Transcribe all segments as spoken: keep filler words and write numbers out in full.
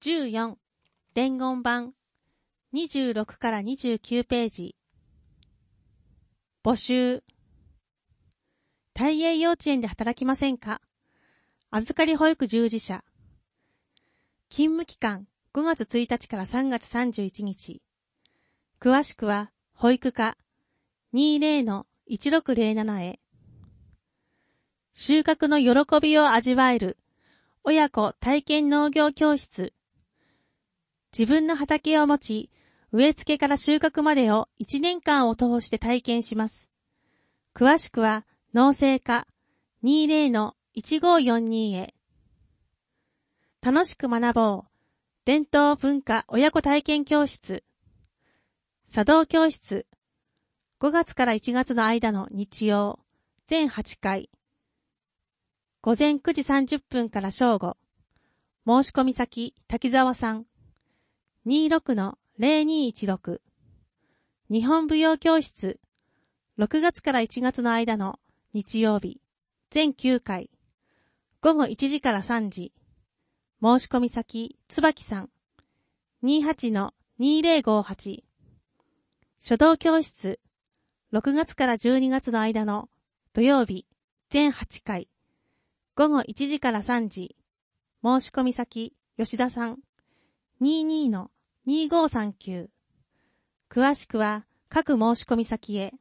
じゅうよん伝言版にじゅうろくからにじゅうきゅうページ募集大英幼稚園で働きませんか？預かり保育従事者勤務期間ごがつついたちからさんがつさんじゅういちにち詳しくは保育課 にじゅうのいちろくぜろなな へ収穫の喜びを味わえる親子体験農業教室自分の畑を持ち、植え付けから収穫までをいちねんかんを通して体験します。詳しくは農政課 にじゅうのいちごよんに へ。楽しく学ぼう。伝統文化親子体験教室。茶道教室。ごがつからいちがつの間の日曜、全はちかい。ごぜんくじさんじゅっぷんから正午。申し込み先、滝沢さん。にじゅうろくのぜろにいちろく日本舞踊教室ろくがつからいちがつの間の日曜日全きゅうかいごごいちじからさんじ申し込み先椿さん にじゅうはちのにぜろごはち 書道教室ろくがつからじゅうにがつの間の土曜日全はちかいごごいちじからさんじ申し込み先吉田さんにじゅうにのにじゅうごさんきゅう詳しくは各申し込み先へ。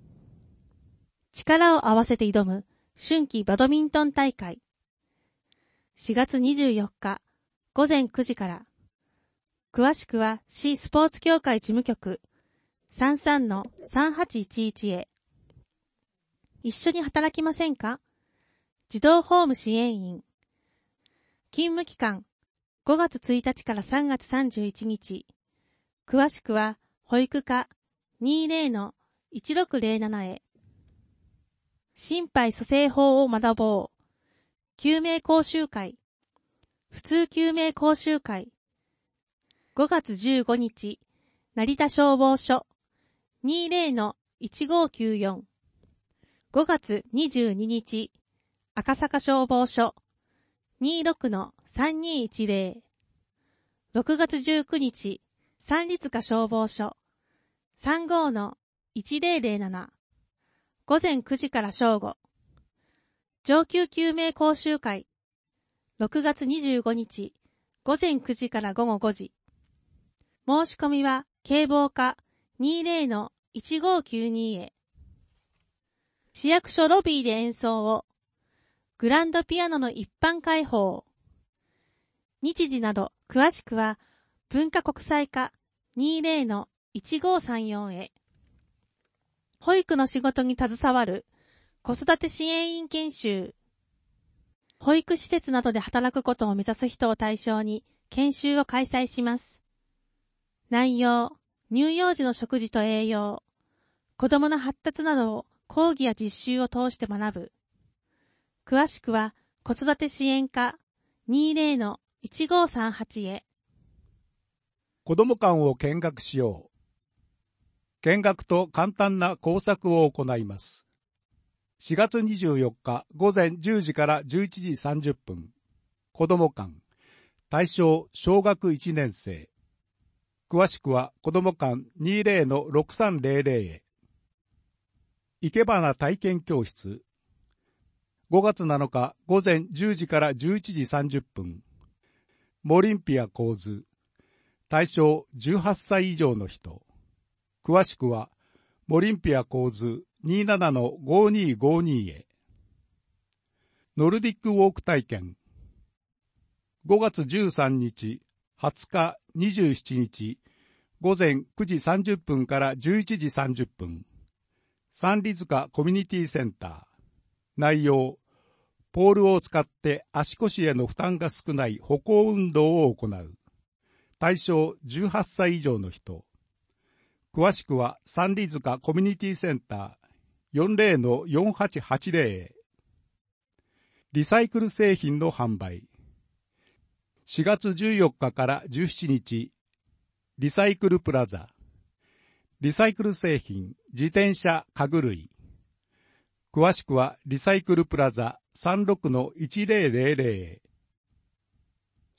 力を合わせて挑む春季バドミントン大会しがつにじゅうよっかごぜんくじから詳しくは市スポーツ協会事務局 さんさんのさんはちいちいち へ。一緒に働きませんか？児童ホーム支援員勤務期間ごがつついたちからさんがつさんじゅういちにち詳しくは保育課 にじゅうのいちろくぜろなな へ。心肺蘇生法を学ぼう救命講習会普通救命講習会ごがつじゅうごにち成田消防署 にじゅうのいちごきゅうよん ごがつにじゅうににち赤坂消防署にじゅうろくのさんにいちぜろ ろくがつじゅうくにち三里塚消防署 さんじゅうごのいちぜろぜろなな 午前くじから正午上級救命講習会ろくがつにじゅうごにち午前くじからごごごじ申し込みは警防課 にじゅうのいちごきゅうに へ。市役所ロビーで演奏をグランドピアノの一般開放日時など詳しくは文化国際課 にじゅうのいちごさんよん へ。保育の仕事に携わる子育て支援員研修保育施設などで働くことを目指す人を対象に研修を開催します。内容、乳幼児の食事と栄養、子どもの発達などを講義や実習を通して学ぶ。詳しくは子育て支援課 にじゅうのいちごさんはち へ。 子ども館を見学しよう。見学と簡単な工作を行います。しがつにじゅうよっかごぜんじゅうじからじゅういちじさんじゅっぷん。子ども館。対象小学いちねんせい。詳しくは子ども館 にじゅうのろくさんぜろぜろ へ。いけばな体験教室。ごがつなのかごぜんじゅうじからじゅういちじさんじゅっぷん。モリンピア構図。対象じゅうはっさい以上の人。詳しくはモリンピア構図 にじゅうななのごにごに へ。ノルディックウォーク体験。ごがつじゅうさんにち、はつか、にじゅうしちにち、ごぜんくじさんじゅっぷんからじゅういちじさんじゅっぷん。三里塚コミュニティセンター。内容、ポールを使って足腰への負担が少ない歩行運動を行う。対象じゅうはっさい以上の人。詳しくは三里塚コミュニティセンター よんじゅうのよんはちはちぜろ へ。リサイクル製品の販売。しがつじゅうよっかからじゅうしちにち、リサイクルプラザ。リサイクル製品、自転車、家具類。詳しくはリサイクルプラザ さんじゅうろくのいちぜろぜろ へ。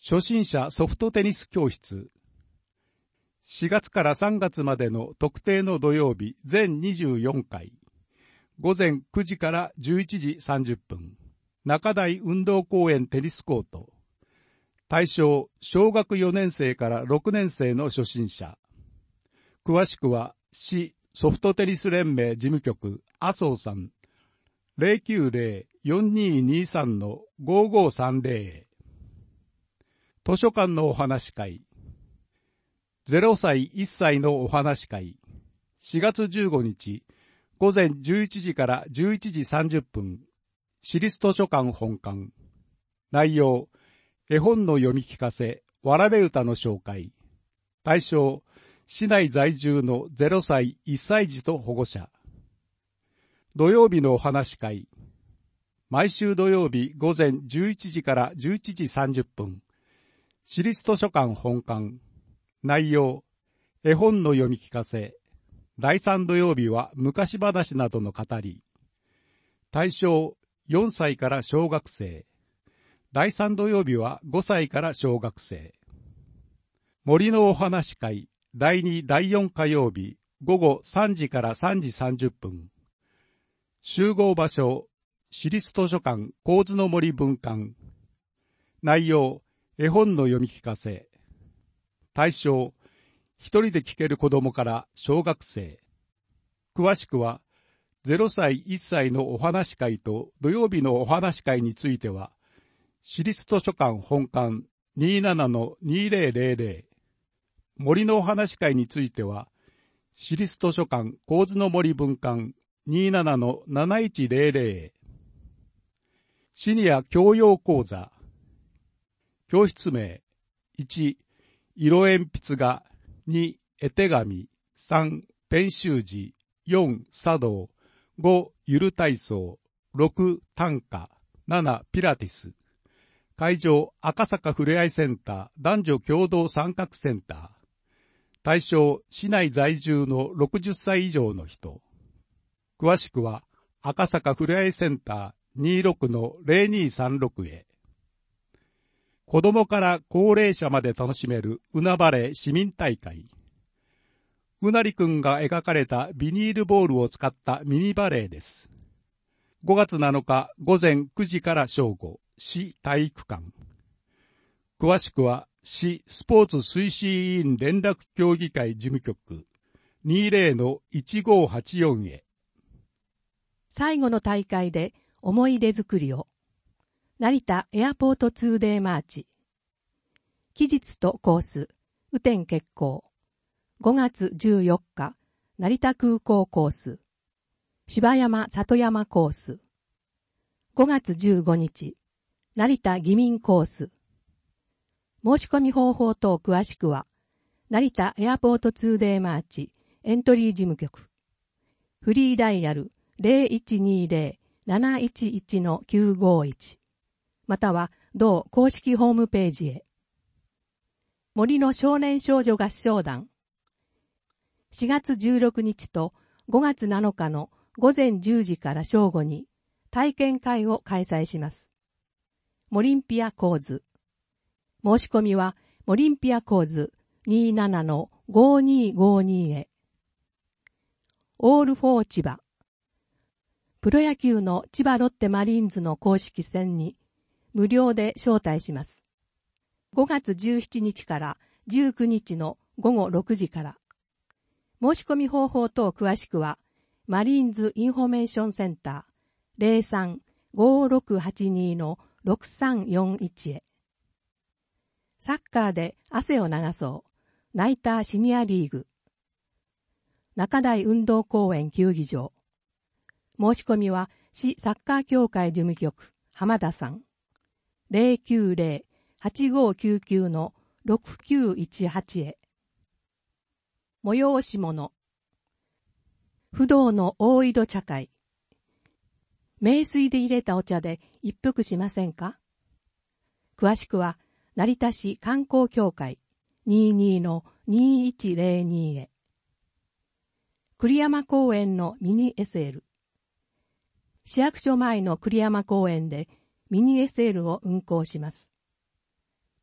初心者ソフトテニス教室。しがつからさんがつまでの特定の土曜日全にじゅうよんかい。午前くじからじゅういちじさんじゅっぷん。中台運動公園テニスコート。対象、小学よねんせいからろくねんせいの初心者。詳しくは、市ソフトテニス連盟事務局、麻生さん、ゼロきゅうゼロ よんにーにーさん ごーごーさんゼロ へ。図書館のお話会。ゼロさいいっさいのお話会。しがつじゅうごにち、午前じゅういちじからじゅういちじさんじゅっぷん。市立図書館本館。内容、絵本の読み聞かせ、わらべ歌の紹介。対象、市内在住のゼロさいいっさい児と保護者。土曜日のお話会。毎週土曜日午前じゅういちじからじゅういちじさんじゅっぷん。市立図書館本館。内容、絵本の読み聞かせ。だいさん土曜日は昔話などの語り。対象、よんさいから小学生。だいさん土曜日はごさいから小学生。森のお話会。だいに、だいよん火曜日、午後さんじからさんじさんじゅっぷん。集合場所、市立図書館神津の森分館。内容、絵本の読み聞かせ。対象、一人で聞ける子供から小学生。詳しくは、ゼロさいいっさいのお話会と土曜日のお話会については、市立図書館本館 にじゅうななのにせんゼロ。森のお話会については、市立図書館神津の森分館 にじゅうななのなないちゼロゼロ へ。シニア教養講座。教室名。いち、色鉛筆画。に、絵手紙。さん、ペン習字。よん、茶道。ご、ゆる体操。ろく、短歌。なな、ピラティス。会場、赤坂ふれあいセンター男女共同参画センター。対象、市内在住のろくじゅっさい以上の人。詳しくは、赤坂ふれあいセンター にじゅうろくのゼロにさんろく へ。子供から高齢者まで楽しめるうなバレー市民大会。うなりくんが描かれたビニールボールを使ったミニバレーです。ごがつなのか午前くじから正午、市体育館。詳しくは、市スポーツ推進委員連絡協議会事務局 にじゅうのいちごーはちよん へ。 最後の大会で思い出作りを。成田エアポート ツーデー マーチ。期日とコース、雨天決行。ごがつじゅうよっか、成田空港コース。芝山里山コース。ごがつじゅうごにち、成田義民コース。申し込み方法等詳しくは、成田エアポート ツーデー マーチエントリー事務局。フリーダイヤル ゼロいちにゼロ なないちいちのきゅうごいち。または同公式ホームページへ。森の少年少女合唱団。しがつじゅうろくにちとごがつなのかの午前じゅうじから正午に体験会を開催します。モリンピアコーズ。申し込みは、モリンピアコーズ にじゅうななのごにーごに へ。オールフォー千葉。プロ野球の千葉ロッテマリーンズの公式戦に無料で招待します。ごがつじゅうしちにちからじゅうくにちのごごろくじから。申し込み方法等詳しくは、マリーンズインフォメーションセンター ゼロさん ごろくはちにのろくさんよんいち へ。サッカーで汗を流そう。ナイターシニアリーグ。中台運動公園球技場。申し込みは市サッカー協会事務局浜田さん。ゼロきゅうゼロ はちごきゅうきゅうのろくきゅういちはち へ。催し物。不動の大井戸茶会。名水で入れたお茶で一服しませんか？詳しくは、成田市観光協会 にじゅうにのにいちゼロに へ。栗山公園のミニ エスエル。市役所前の栗山公園でミニ エスエルを運行します。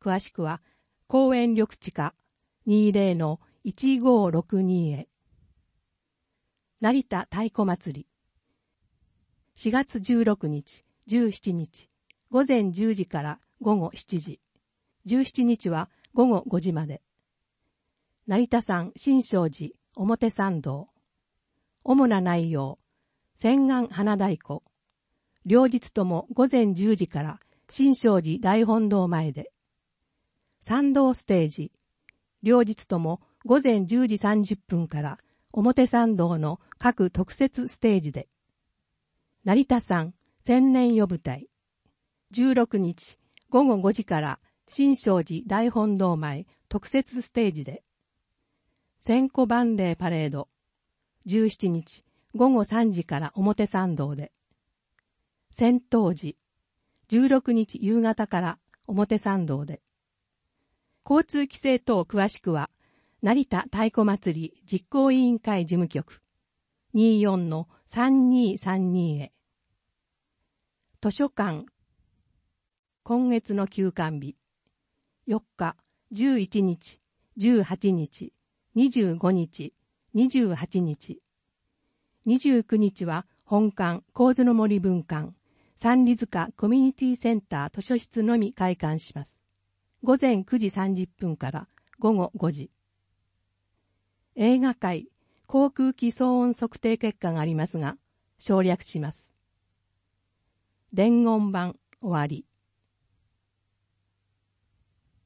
詳しくは、公園緑地課 にじゅうのいちごろくに へ。成田太鼓祭り。しがつじゅうろくにち、じゅうしちにち、午前じゅうじから午後しちじ。じゅうしちにちは午後ごじまで。成田山新勝寺表参道。主な内容、洗顔花太鼓。両日とも午前じゅうじから新勝寺大本堂前で。参道ステージ。両日とも午前じゅうじさんじゅっぷんから表参道の各特設ステージで。成田山千年夜舞台。じゅうろくにち午後ごじから新勝寺大本堂前特設ステージで。千個万礼パレード。じゅうしちにち午後さんじから表参道で。千灯寺。じゅうろくにち夕方から表参道で。交通規制等詳しくは、成田太鼓祭り実行委員会事務局 にじゅうよんのさんにーさんに へ。図書館。今月の休館日。よっか、じゅういちにち、じゅうはちにち、にじゅうごにち、にじゅうはちにち。にじゅうくにちは本館神津の森分館、三里塚コミュニティセンター図書室のみ開館します。午前くじさんじゅっぷんから午後ごじ。映画会、航空機騒音測定結果がありますが、省略します。伝言版終わり。